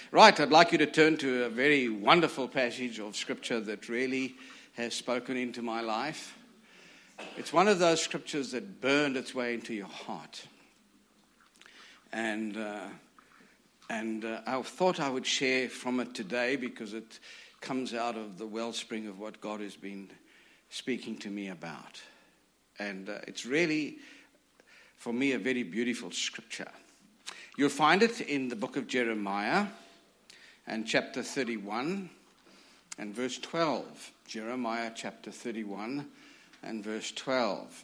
Right, I'd like you to turn to a very wonderful passage of Scripture that really has spoken into my life. It's one of those Scriptures that burned its way into your heart. And I thought I would share from it today because it comes out of the wellspring of what God has been speaking to me about. And it's really, for me, a very beautiful Scripture. You'll find it in the book of Jeremiah and chapter 31 and verse 12. Jeremiah chapter 31 and verse 12.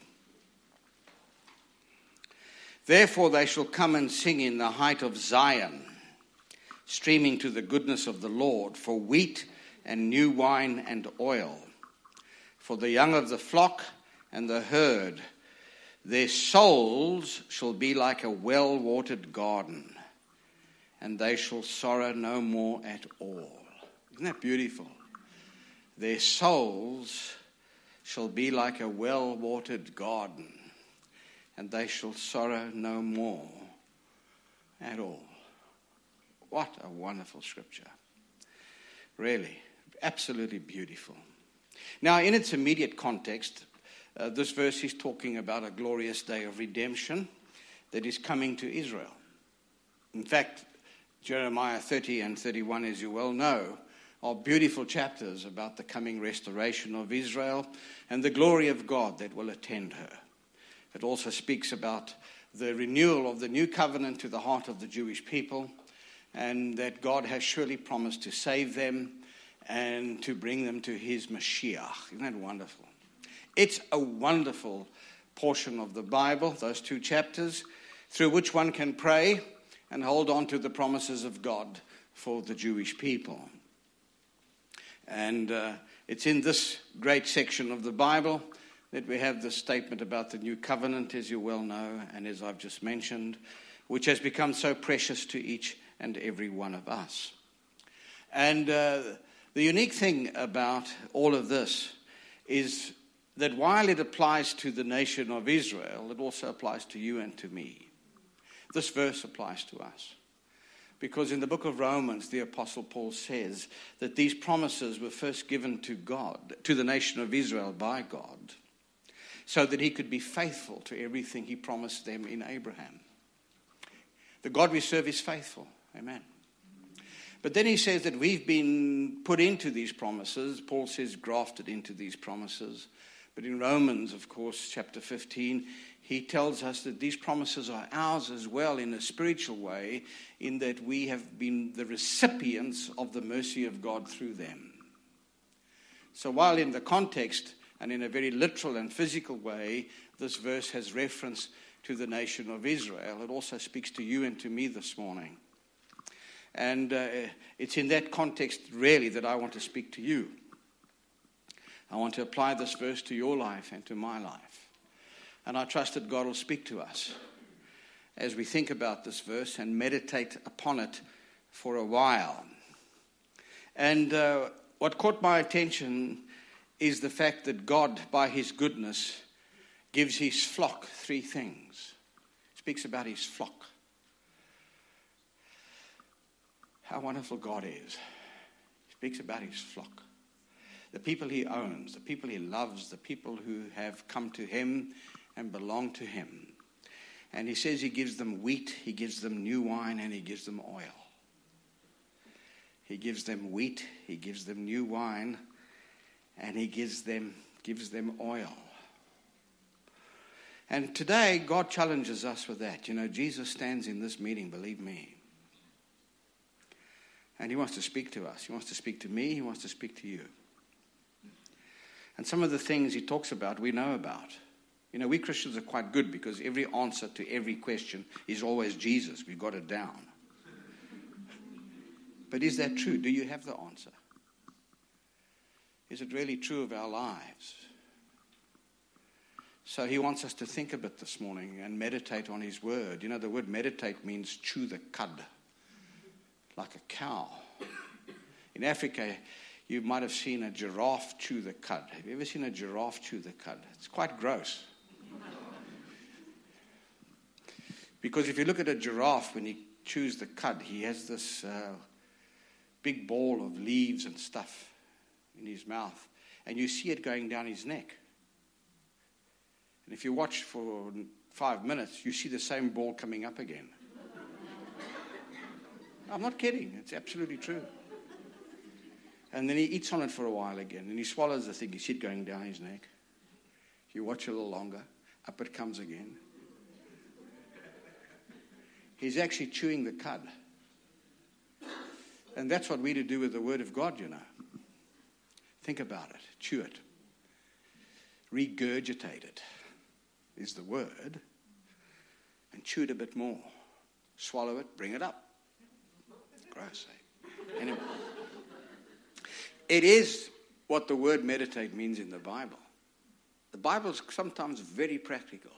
Therefore they shall come and sing in the height of Zion, streaming to the goodness of the Lord, for wheat and new wine and oil, for the young of the flock and the herd. Their souls shall be like a well-watered garden, and they shall sorrow no more at all. Isn't that beautiful? Their souls shall be like a well-watered garden, and they shall sorrow no more at all. What a wonderful Scripture. Really, absolutely beautiful. Now, in its immediate context, this verse is talking about a glorious day of redemption that is coming to Israel. In fact, Jeremiah 30 and 31, as you well know, are beautiful chapters about the coming restoration of Israel and the glory of God that will attend her. It also speaks about the renewal of the new covenant to the heart of the Jewish people, and that God has surely promised to save them and to bring them to his Mashiach. Isn't that wonderful? It's a wonderful portion of the Bible, those two chapters, through which one can pray and hold on to the promises of God for the Jewish people. And it's in this great section of the Bible that we have the statement about the new covenant, as you well know, and as I've just mentioned, which has become so precious to each and every one of us. And the unique thing about all of this is that while it applies to the nation of Israel, it also applies to you and to me. This verse applies to us. Because in the book of Romans, the Apostle Paul says that these promises were first given to God, to the nation of Israel by God, so that he could be faithful to everything he promised them in Abraham. The God we serve is faithful. Amen. But then he says that we've been put into these promises. Paul says grafted into these promises. But in Romans, of course, chapter 15, he tells us that these promises are ours as well in a spiritual way, in that we have been the recipients of the mercy of God through them. So while in the context and in a very literal and physical way, this verse has reference to the nation of Israel, it also speaks to you and to me this morning. And it's in that context, really, that I want to speak to you. I want to apply this verse to your life and to my life. And I trust that God will speak to us as we think about this verse and meditate upon it for a while. And what caught my attention is the fact that God, by his goodness, gives his flock three things. He speaks about his flock. How wonderful God is. He speaks about his flock. The people he owns, the people he loves, the people who have come to him and belong to him. And he says he gives them wheat, he gives them new wine, and he gives them oil. He gives them wheat, he gives them new wine, and he gives them oil. And today, God challenges us with that. You know, Jesus stands in this meeting, believe me. And he wants to speak to us. He wants to speak to me. He wants to speak to you. And some of the things he talks about, we know about. You know, we Christians are quite good because every answer to every question is always Jesus. We've got it down. But is that true? Do you have the answer? Is it really true of our lives? So he wants us to think a bit this morning and meditate on his word. You know, the word meditate means chew the cud, like a cow. In Africa, you might have seen a giraffe chew the cud. Have you ever seen a giraffe chew the cud? It's quite gross. Because if you look at a giraffe, when he chews the cud, he has this big ball of leaves and stuff in his mouth, and you see it going down his neck. And if you watch for 5 minutes, you see the same ball coming up again. I'm not kidding. It's absolutely true. And then he eats on it for a while again, and he swallows the thing. You see it going down his neck. You watch a little longer, up it comes again. He's actually chewing the cud. And that's what we do with the Word of God, you know. Think about it. Chew it. Regurgitate it is the word. And chew it a bit more. Swallow it, bring it up. Gross, eh? Anyway. It is what the word meditate means in the Bible. The Bible is sometimes very practical.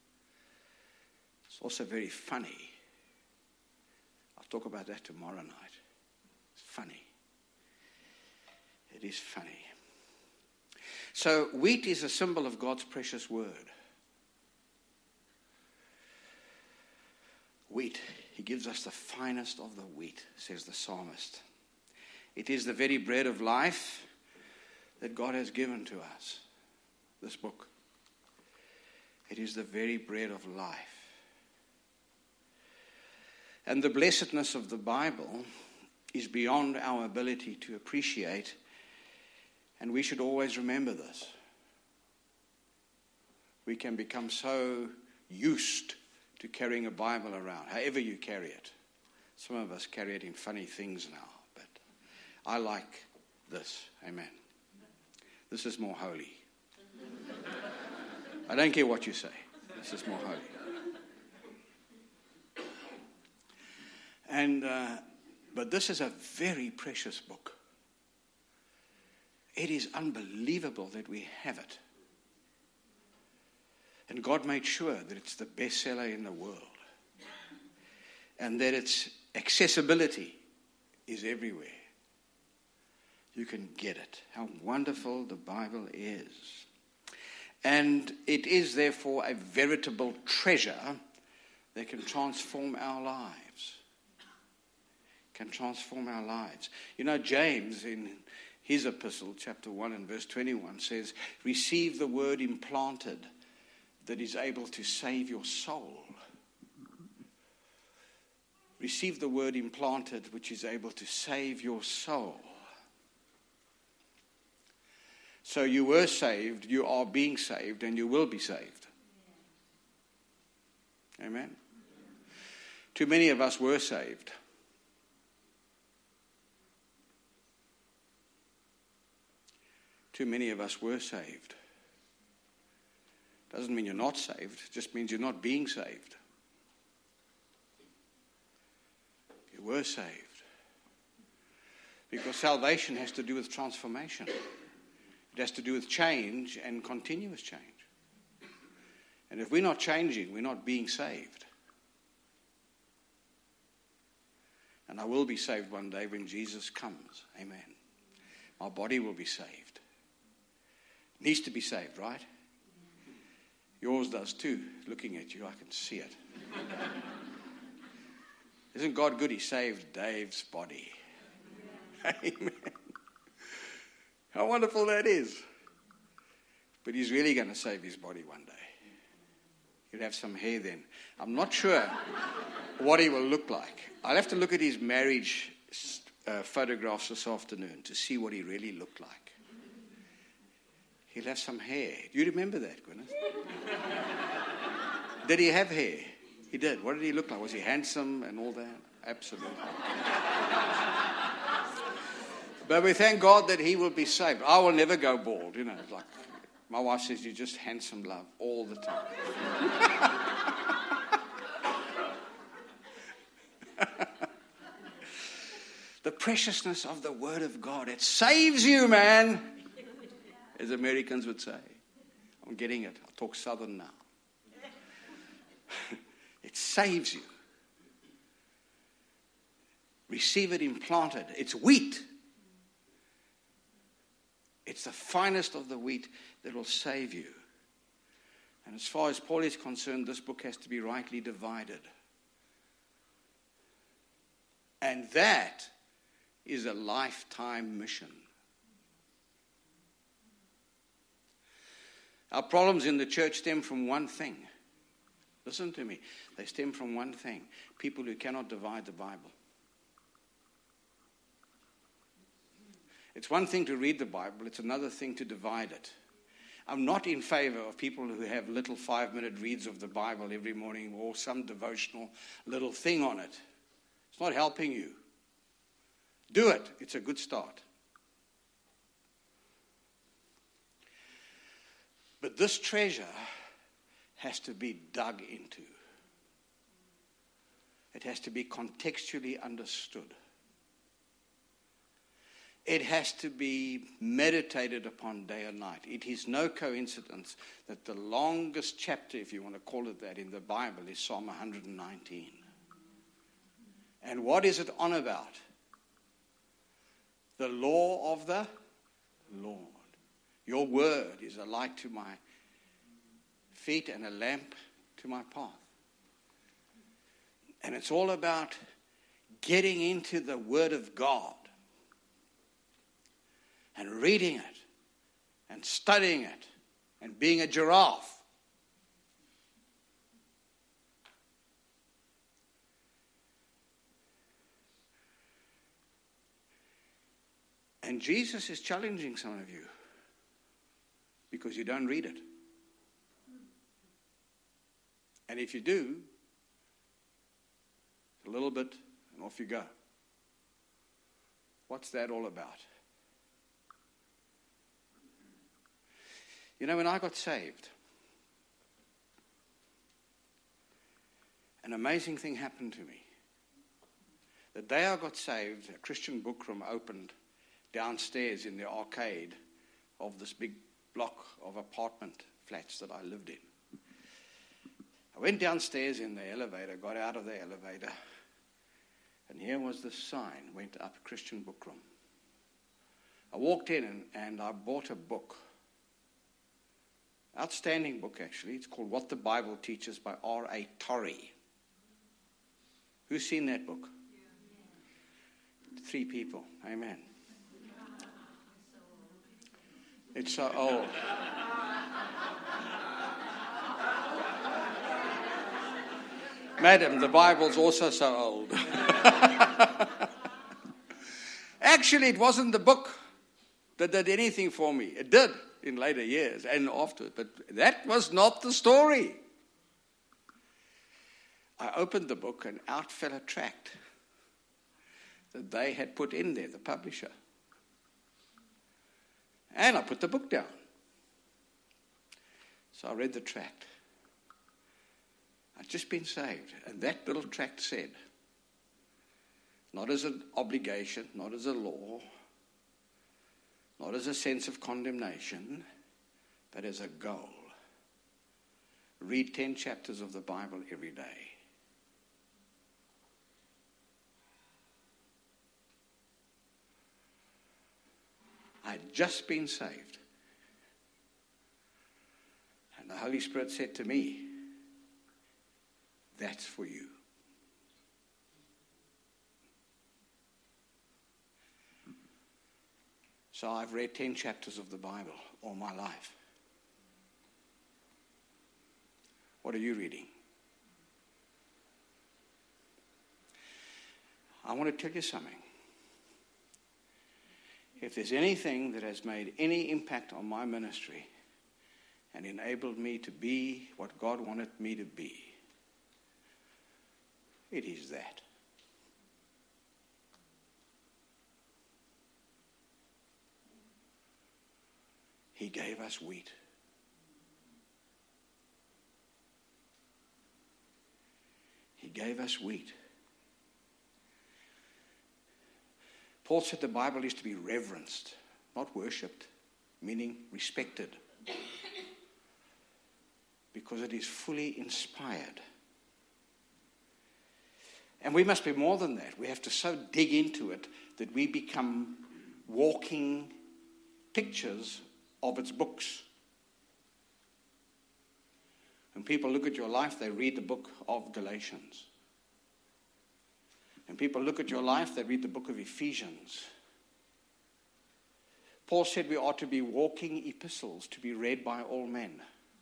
It's also very funny. I'll talk about that tomorrow night. It's funny. It is funny. So wheat is a symbol of God's precious word. Wheat. He gives us the finest of the wheat, says the psalmist. It is the very bread of life that God has given to us. This book. It is the very bread of life. And the blessedness of the Bible is beyond our ability to appreciate, and we should always remember this. We can become so used to carrying a Bible around, however you carry it. Some of us carry it in funny things now, but I like this. Amen. This is more holy. I don't care what you say. This is more holy. And but this is a very precious book. It is unbelievable that we have it. And God made sure that it's the bestseller in the world. And that its accessibility is everywhere. You can get it. How wonderful the Bible is. And it is therefore a veritable treasure that can transform our lives. Can transform our lives. You know, James in his epistle, chapter 1 and verse 21 says, receive the word implanted that is able to save your soul. Receive the word implanted which is able to save your soul. So you were saved, you are being saved, and you will be saved. Amen? Too many of us were saved. Too many of us were saved. Doesn't mean you're not saved. It just means you're not being saved. You were saved. Because salvation has to do with transformation. It has to do with change and continuous change. And if we're not changing, we're not being saved. And I will be saved one day when Jesus comes. Amen. My body will be saved. Needs to be saved, right? Yours does too. Looking at you, I can see it. Isn't God good? He saved Dave's body. Amen. How wonderful that is. But he's really going to save his body one day. He'll have some hair then. I'm not sure what he will look like. I'll have to look at his marriage photographs this afternoon to see what he really looked like. He'll have some hair. Do you remember that, Gwyneth? Did he have hair? He did. What did he look like? Was he handsome and all that? Absolutely. But we thank God that he will be saved. I will never go bald, you know. Like my wife says, you're just handsome, love, all the time. The preciousness of the Word of God. It saves you, man. As Americans would say. I'm getting it. I'll talk Southern now. It saves you. Receive it implanted. It's wheat. It's the finest of the wheat that will save you. And as far as Paul is concerned, this book has to be rightly divided. And that is a lifetime mission. Our problems in the church stem from one thing. Listen to me. They stem from one thing. People who cannot divide the Bible. It's one thing to read the Bible. It's another thing to divide it. I'm not in favor of people who have little 5-minute reads of the Bible every morning or some devotional little thing on it. It's not helping you. Do it. It's a good start. But this treasure has to be dug into. It has to be contextually understood. It has to be meditated upon day and night. It is no coincidence that the longest chapter, if you want to call it that, in the Bible is Psalm 119. And what is it on about? The law of the Lord. Your word is a light to my feet and a lamp to my path. And it's all about getting into the Word of God and reading it and studying it and being a giraffe. And Jesus is challenging some of you because you don't read it. And if you do, a little bit and off you go. What's that all about? You know, when I got saved, an amazing thing happened to me. The day I got saved, a Christian book room opened downstairs in the arcade of this big block of apartment flats that I lived in. I went downstairs in the elevator, got out of the elevator, and here was the sign, went up, Christian book room. I walked in and I bought a book. Outstanding book, actually. It's called What the Bible Teaches by R.A. Torrey. Who's seen that book? 3 people. Amen. It's so old. Madam, the Bible's also so old. Actually, it wasn't the book that did anything for me. It did in later years and afterwards, but that was not the story. I opened the book and out fell a tract that they had put in there, the publisher. And I put the book down. So I read the tract. I'd just been saved. And that little tract said, not as an obligation, not as a law, not as a sense of condemnation, but as a goal. Read 10 chapters of the Bible every day. I'd just been saved. And the Holy Spirit said to me, that's for you. So I've read 10 chapters of the Bible all my life. What are you reading? I want to tell you something. If there's anything that has made any impact on my ministry and enabled me to be what God wanted me to be, it is that. He gave us wheat. He gave us wheat. Paul said the Bible is to be reverenced, not worshipped, meaning respected, because it is fully inspired. And we must be more than that. We have to so dig into it that we become walking pictures of its books. When people look at your life, they read the book of Galatians. When people look at your life, they read the book of Ephesians. Paul said we are to be walking epistles to be read by all men.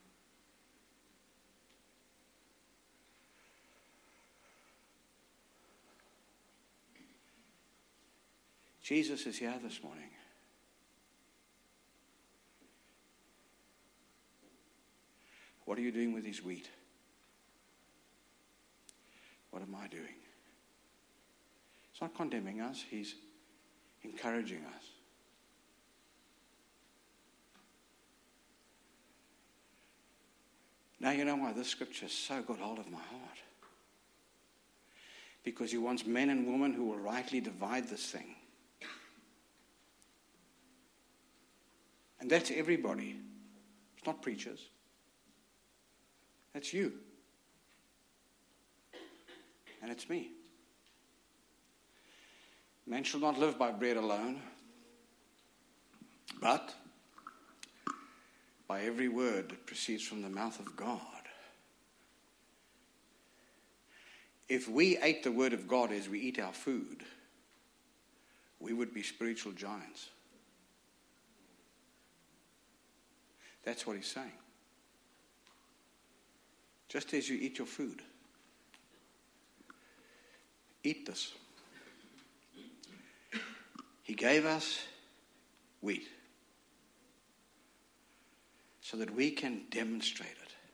Jesus is here this morning. What are you doing with his wheat? What am I doing? He's not condemning us, he's encouraging us. Now you know why this scripture so got hold of my heart. Because he wants men and women who will rightly divide this thing. And that's everybody. It's not preachers. That's you. And it's me. Man shall not live by bread alone, but by every word that proceeds from the mouth of God. If we ate the word of God as we eat our food, we would be spiritual giants. That's what he's saying. Just as you eat your food, eat this. He gave us wheat so that we can demonstrate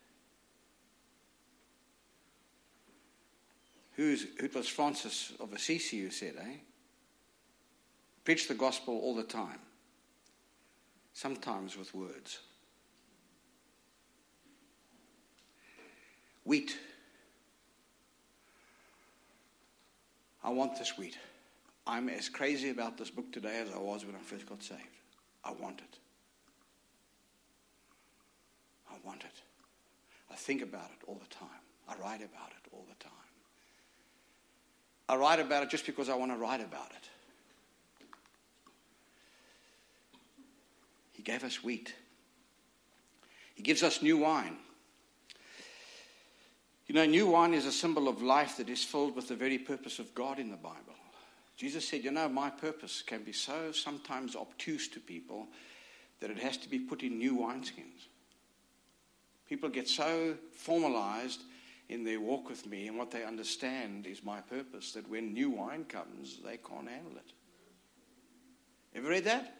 it. It was Francis of Assisi who said, preach the gospel all the time, sometimes with words. Wheat. I want this wheat. I'm as crazy about this book today as I was when I first got saved. I want it. I want it. I think about it all the time. I write about it all the time. I write about it just because I want to write about it. He gave us wheat. He gives us new wine. You know, new wine is a symbol of life that is filled with the very purpose of God in the Bible. Jesus said, my purpose can be so sometimes obtuse to people that it has to be put in new wineskins. People get so formalized in their walk with me and what they understand is my purpose that when new wine comes, they can't handle it. Ever read that?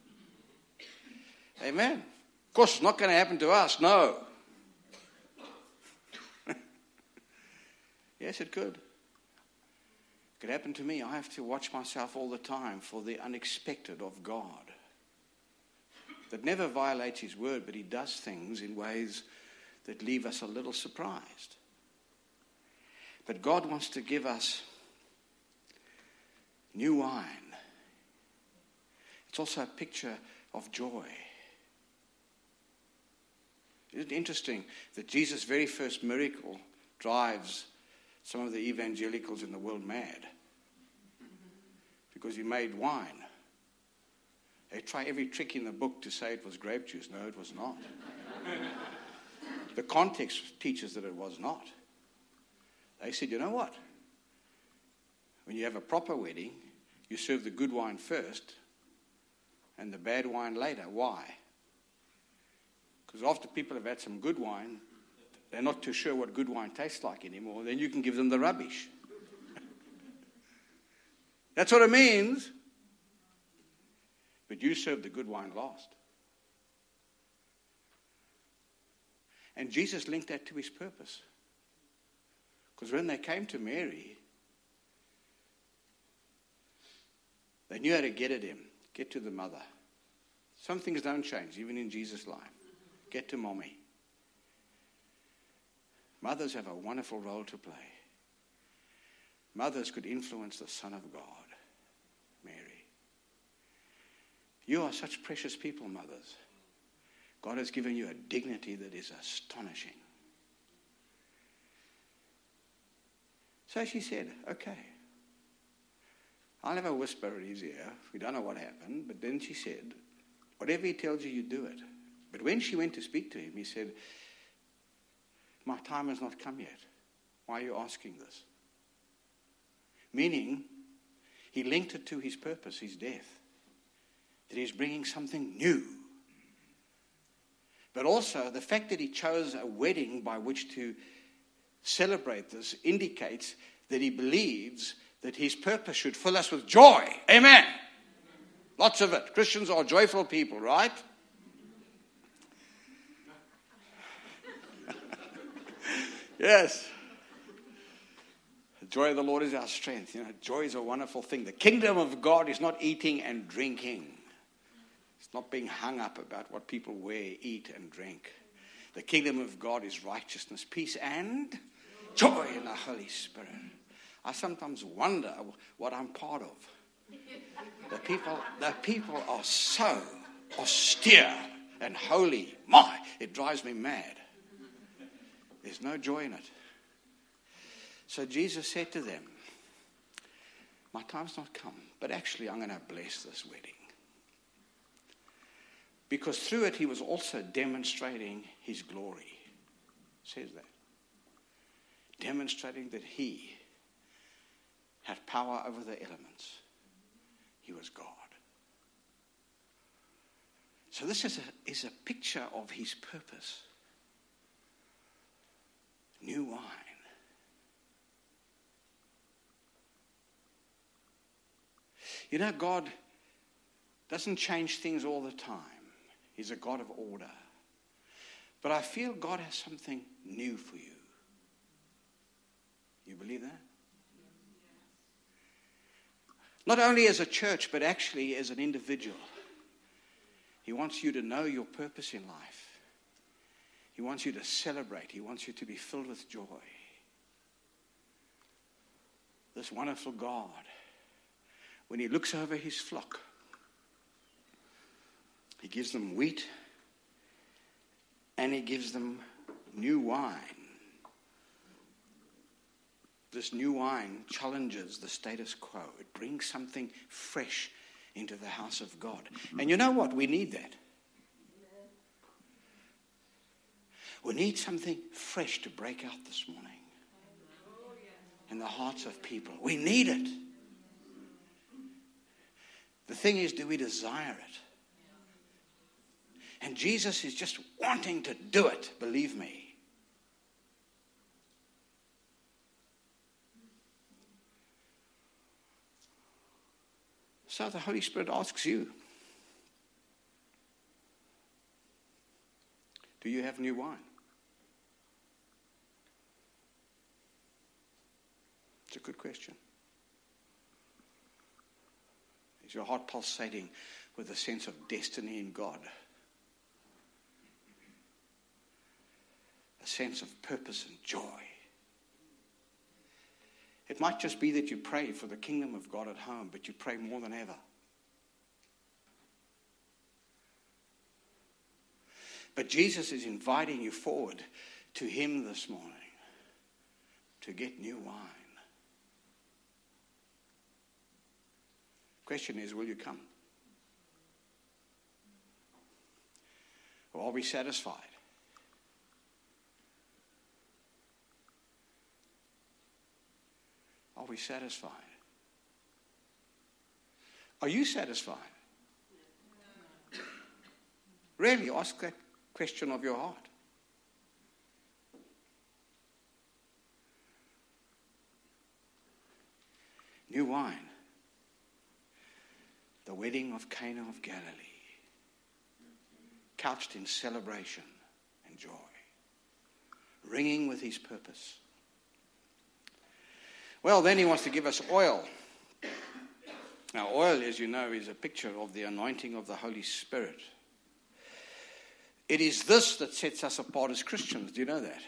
Amen. Of course, it's not going to happen to us, no. Yes, it could. It could happen to me. I have to watch myself all the time for the unexpected of God. That never violates his word, but he does things in ways that leave us a little surprised. But God wants to give us new wine. It's also a picture of joy. Isn't it interesting that Jesus' very first miracle drives some of the evangelicals in the world mad? Because he made wine. They try every trick in the book to say it was grape juice. No, it was not. The context teaches that it was not. They said, you know what? When you have a proper wedding, you serve the good wine first and the bad wine later. Why? Because after people have had some good wine, they're not too sure what good wine tastes like anymore. Then you can give them the rubbish. That's what it means. But you serve the good wine last. And Jesus linked that to his purpose. Because when they came to Mary, they knew how to get at him, get to the mother. Some things don't change, even in Jesus' life. Get to mommy. Mothers have a wonderful role to play. Mothers could influence the Son of God, Mary. You are such precious people, mothers. God has given you a dignity that is astonishing. So she said, okay, I'll have a whisper at his ear. We don't know what happened, but then she said, whatever he tells you, you do it. But when she went to speak to him, he said, my time has not come yet. Why are you asking this? Meaning, he linked it to his purpose, his death. That he's bringing something new. But also, the fact that he chose a wedding by which to celebrate this indicates that he believes that his purpose should fill us with joy. Amen. Lots of it. Christians are joyful people, right? Yes. The joy of the Lord is our strength. Joy is a wonderful thing. The kingdom of God is not eating and drinking. It's not being hung up about what people wear, eat, and drink. The kingdom of God is righteousness, peace, and joy in the Holy Spirit. I sometimes wonder what I'm part of. The people are so austere and holy. It drives me mad. There's no joy in it. So Jesus said to them, my time's not come, but actually I'm going to bless this wedding. Because through it he was also demonstrating his glory. It says that. Demonstrating that he had power over the elements. He was God. So this is a picture of his purpose. New wine. God doesn't change things all the time. He's a God of order. But I feel God has something new for you. You believe that? Not only as a church, but actually as an individual. He wants you to know your purpose in life. He wants you to celebrate. He wants you to be filled with joy. This wonderful God, when he looks over his flock, he gives them wheat and he gives them new wine. This new wine challenges the status quo. It brings something fresh into the house of God. And you know what? We need that. We need something fresh to break out this morning in the hearts of people. We need it. The thing is, do we desire it? And Jesus is just wanting to do it, believe me. So the Holy Spirit asks you, do you have new wine? It's a good question. Is your heart pulsating with a sense of destiny in God? A sense of purpose and joy? It might just be that you pray for the kingdom of God at home, but you pray more than ever. But Jesus is inviting you forward to him this morning to get new wine. Question is, will you come? Or are we satisfied? Are we satisfied? Are you satisfied? Really, ask that question of your heart. New wine. The wedding of Cana of Galilee. Couched in celebration and joy. Ringing with his purpose. Well, then he wants to give us oil. Now, oil, as you know, is a picture of the anointing of the Holy Spirit. It is this that sets us apart as Christians. Do you know that?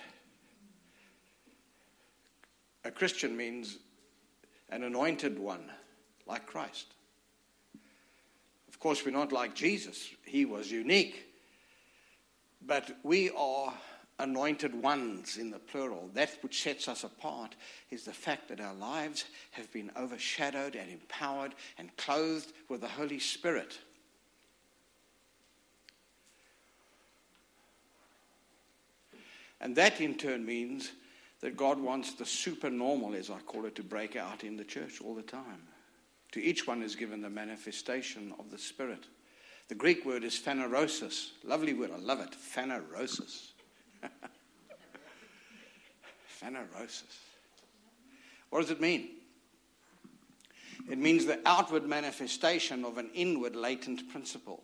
A Christian means an anointed one, like Christ. Of course, we're not like Jesus. He was unique. But we are anointed ones in the plural. That which sets us apart is the fact that our lives have been overshadowed and empowered and clothed with the Holy Spirit. And that in turn means that God wants the supernormal, as I call it, to break out in the church all the time. To each one is given the manifestation of the Spirit. The Greek word is phanerosis. Lovely word, I love it. Phanerosis. Phanerosis. What does it mean? It means the outward manifestation of an inward latent principle.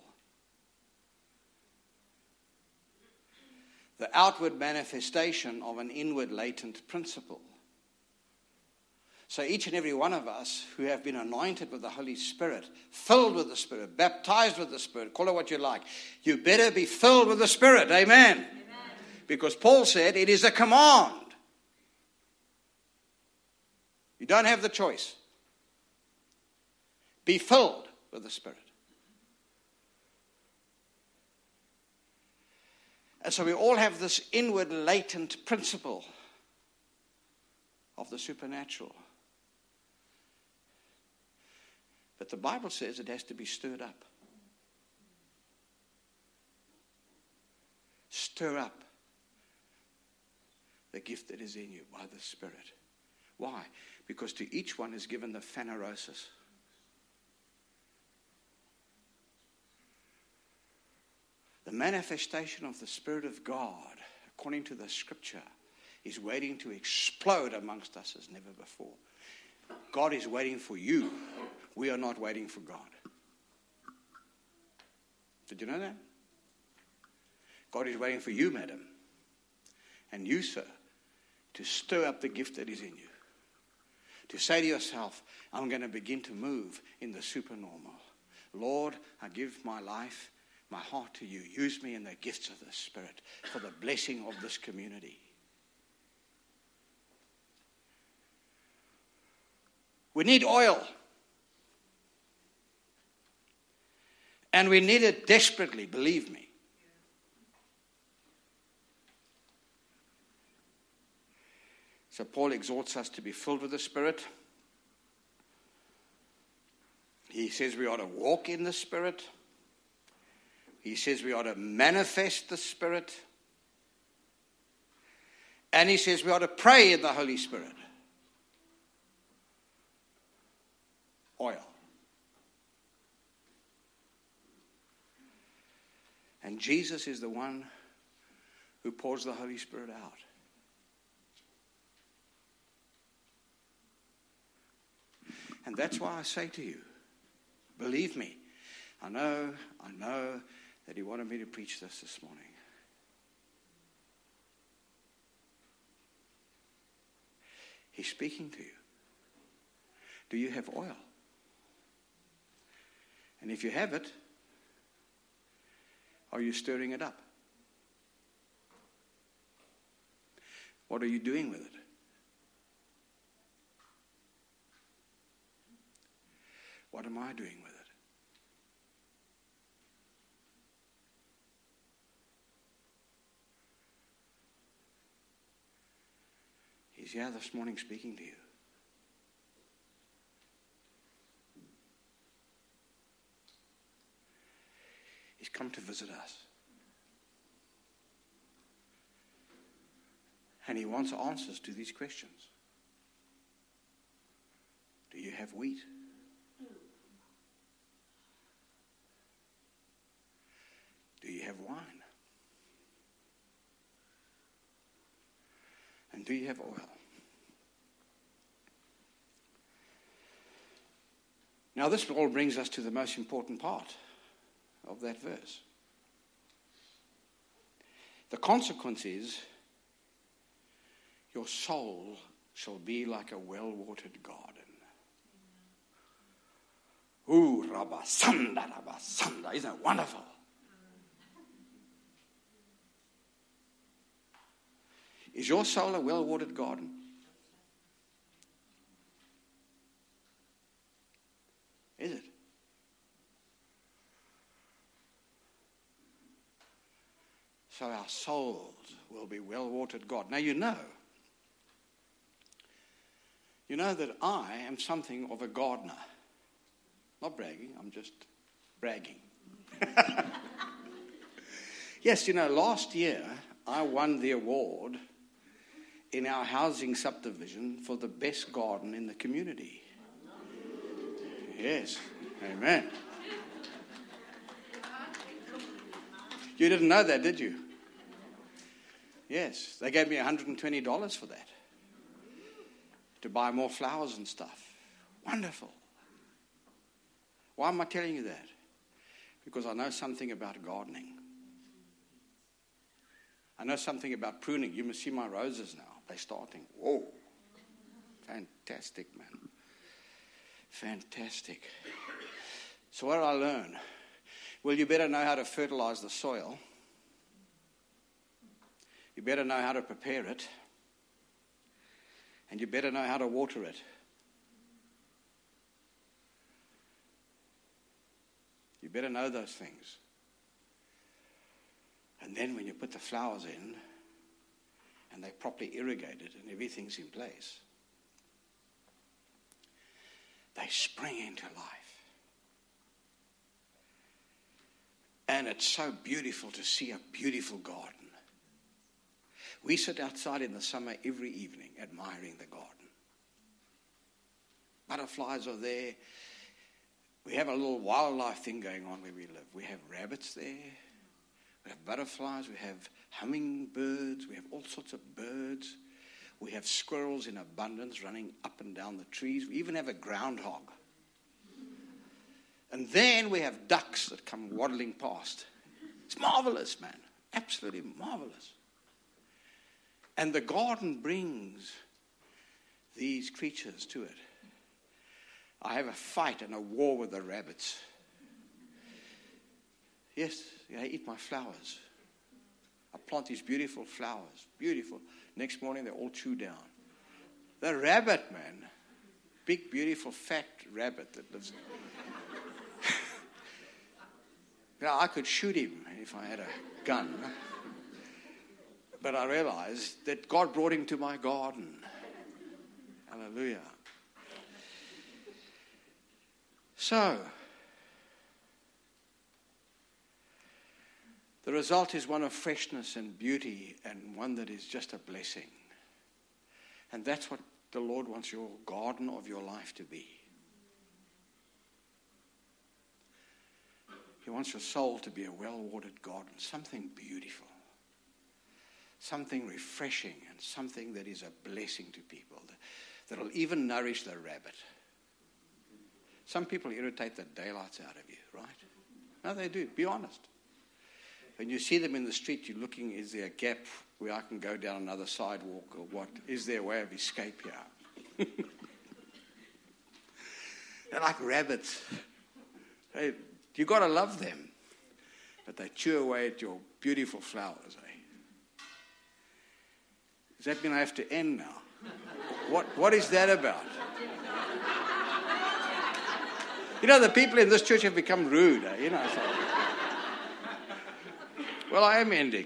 The outward manifestation of an inward latent principle. So each and every one of us who have been anointed with the Holy Spirit, filled with the Spirit, baptized with the Spirit, call it what you like, you better be filled with the Spirit. Amen. Amen. Because Paul said it is a command. You don't have the choice. Be filled with the Spirit. And so we all have this inward latent principle of the supernatural. But the Bible says it has to be stirred up. Stir up the gift that is in you by the Spirit. Why? Because to each one is given the phanerosis. The manifestation of the Spirit of God, according to the Scripture, is waiting to explode amongst us as never before. God is waiting for you. We are not waiting for God. Did you know that? God is waiting for you, madam, and you, sir, to stir up the gift that is in you. To say to yourself, I'm going to begin to move in the supernormal. Lord, I give my life, my heart to you. Use me in the gifts of the Spirit for the blessing of this community. We need oil. And we need it desperately, believe me. So Paul exhorts us to be filled with the Spirit. He says we ought to walk in the Spirit. He says we ought to manifest the Spirit. And he says we ought to pray in the Holy Spirit. Oil. And Jesus is the one who pours the Holy Spirit out. And that's why I say to you, believe me, I know that he wanted me to preach this morning. He's speaking to you. Do you have oil? And if you have it, are you stirring it up? What are you doing with it? What am I doing with it? He's here this morning speaking to you. He's come to visit us. And he wants answers to these questions. Do you have wheat? Do you have wine? And do you have oil? Now this all brings us to the most important part of that verse. The consequence is your soul shall be like a well-watered garden. Ooh, Rabasanda. Isn't that wonderful? Is your soul a well-watered garden? Is it? So our souls will be well-watered garden. Now you know that I am something of a gardener. Not bragging, I'm just bragging. Yes, last year I won the award in our housing subdivision for the best garden in the community. Yes, amen. You didn't know that, did you? Yes, they gave me $120 for that, to buy more flowers and stuff. Wonderful. Why am I telling you that? Because I know something about gardening. I know something about pruning. You must see my roses now. They're starting. Whoa. Fantastic, man. Fantastic. So what did I learn? Well, you better know how to fertilize the soil. You better know how to prepare it. And you better know how to water it. You better know those things. And then when you put the flowers in, and they're properly irrigated and everything's in place, they spring into life. And it's so beautiful to see a beautiful garden. We sit outside in the summer every evening admiring the garden. Butterflies are there. We have a little wildlife thing going on where we live. We have rabbits there. We have butterflies. We have hummingbirds. We have all sorts of birds. We have squirrels in abundance running up and down the trees. We even have a groundhog. And then we have ducks that come waddling past. It's marvelous, man. Absolutely marvelous. And the garden brings these creatures to it. I have a fight and a war with the rabbits. Yes, they eat my flowers. I plant these beautiful flowers. Beautiful. Next morning, they're all chewed down. The rabbit, man. Big, beautiful, fat rabbit that lives. Now, I could shoot him if I had a gun. But I realized that God brought him to my garden. Hallelujah. So, the result is one of freshness and beauty, and one that is just a blessing. And that's what the Lord wants your garden of your life to be. He wants your soul to be a well-watered garden, something beautiful, something refreshing, and something that is a blessing to people, that will even nourish the rabbit. Some people irritate the daylights out of you, right? No, they do. Be honest. When you see them in the street, you're looking, is there a gap where I can go down another sidewalk, or what? Is there a way of escape here? They're like rabbits. You got to love them. But they chew away at your beautiful flowers, eh? Does that mean I have to end now? What is that about? You know, the people in this church have become rude, eh? You know, so. Well, I am ending.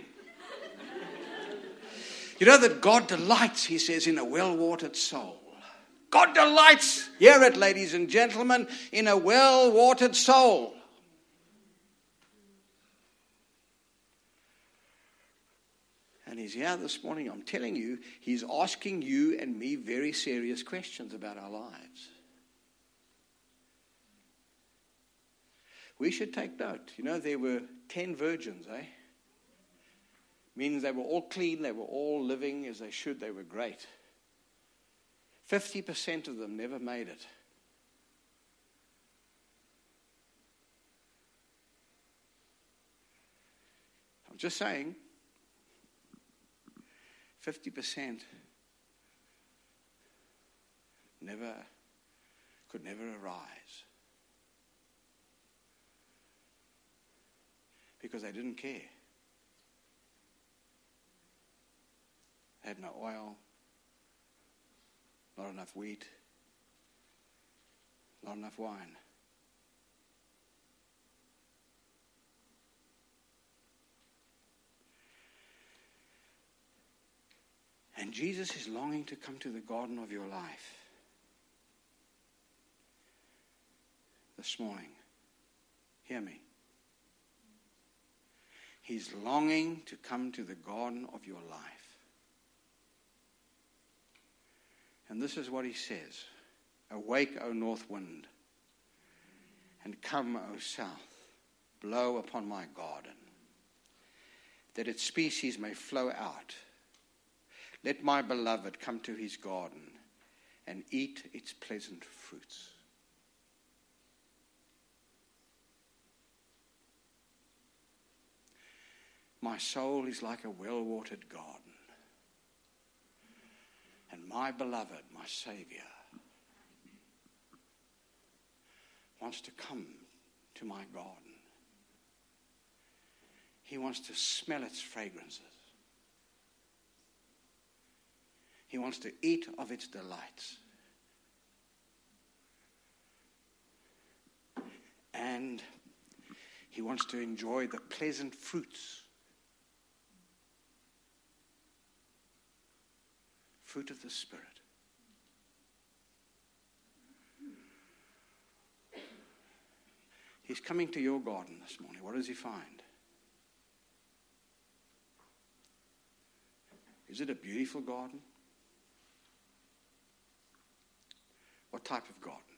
You know that God delights, he says, in a well-watered soul. God delights, hear it, ladies and gentlemen, in a well-watered soul. And he's here this morning, I'm telling you, he's asking you and me very serious questions about our lives. We should take note. You know, there were 10 virgins, eh? Means they were all clean, they were all living as they should, they were great. 50% of them never made it. I'm just saying, 50% could never arise. Because they didn't care. They had no oil, not enough wheat, not enough wine. And Jesus is longing to come to the garden of your life this morning. Hear me. He's longing to come to the garden of your life. And this is what he says. Awake, O north wind, and come, O south, blow upon my garden, that its species may flow out. Let my beloved come to his garden and eat its pleasant fruits. My soul is like a well-watered garden, and my beloved, my Savior, wants to come to my garden. He wants to smell its fragrances. He wants to eat of its delights. And he wants to enjoy the pleasant fruits. Fruit of the Spirit. He's coming to your garden this morning. What does he find? Is it a beautiful garden? What type of garden?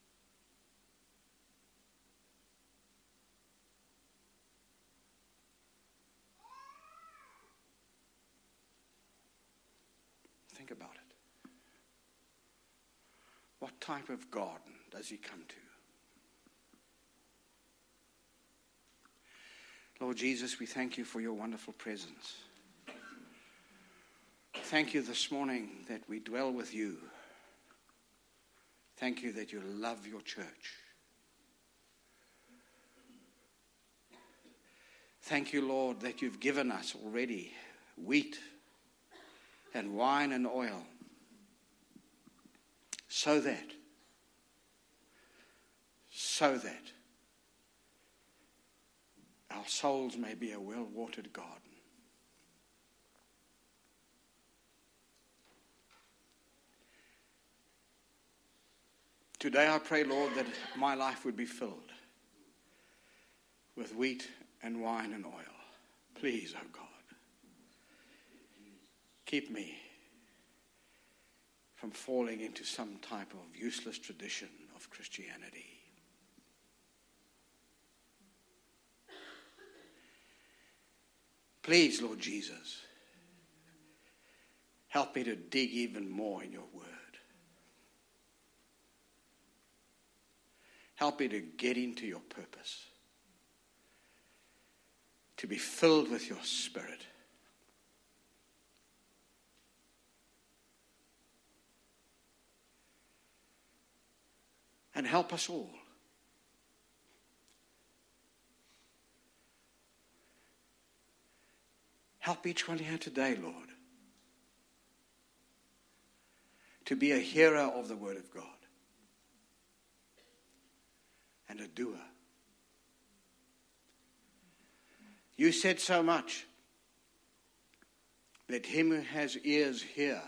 Think about it. What type of garden does he come to? Lord Jesus, we thank you for your wonderful presence. Thank you this morning that we dwell with you. Thank you that you love your church. Thank you, Lord, that you've given us already wheat and wine and oil so that our souls may be a well-watered garden. Today I pray, Lord, that my life would be filled with wheat and wine and oil. Please, oh God, keep me from falling into some type of useless tradition of Christianity. Please, Lord Jesus, help me to dig even more in your word. Help me to get into your purpose, to be filled with your Spirit. And help us all help each one here today, Lord, to be a hearer of the Word of God and a doer. You said so much. Let him who has ears hear.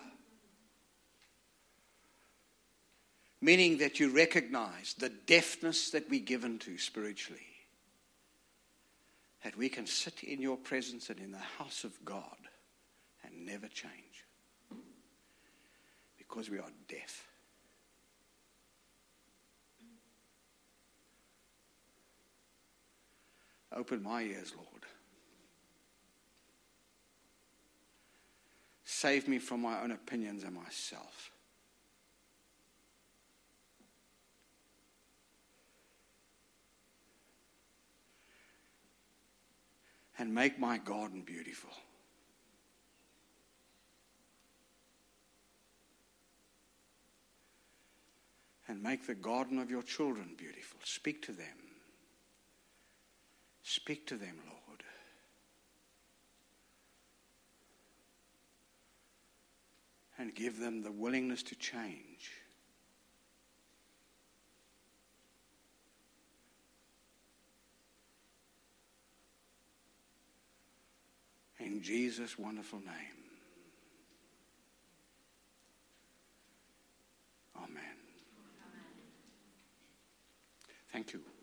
Meaning that you recognize the deafness that we're given to spiritually. That we can sit in your presence and in the house of God and never change. Because we are deaf. Open my ears, Lord. Save me from my own opinions and myself. And make my garden beautiful. And make the garden of your children beautiful. Speak to them. Speak to them, Lord. And give them the willingness to change. In Jesus' wonderful name. Amen. Thank you.